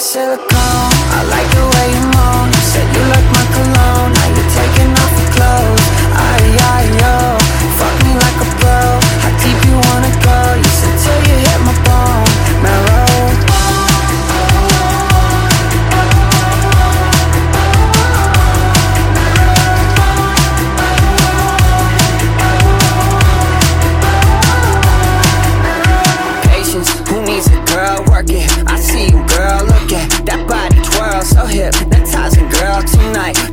silicone. I like the way you moan. You said you like my cologne. Now you're taking off your clothes. Yo. Fuck me like a pro. How deep you wanna go? You said till you hit my bone marrow. Who needs a girl? Work it. I see you, girl. Look at that body twirl, so hypnotizing, girl. Tonight,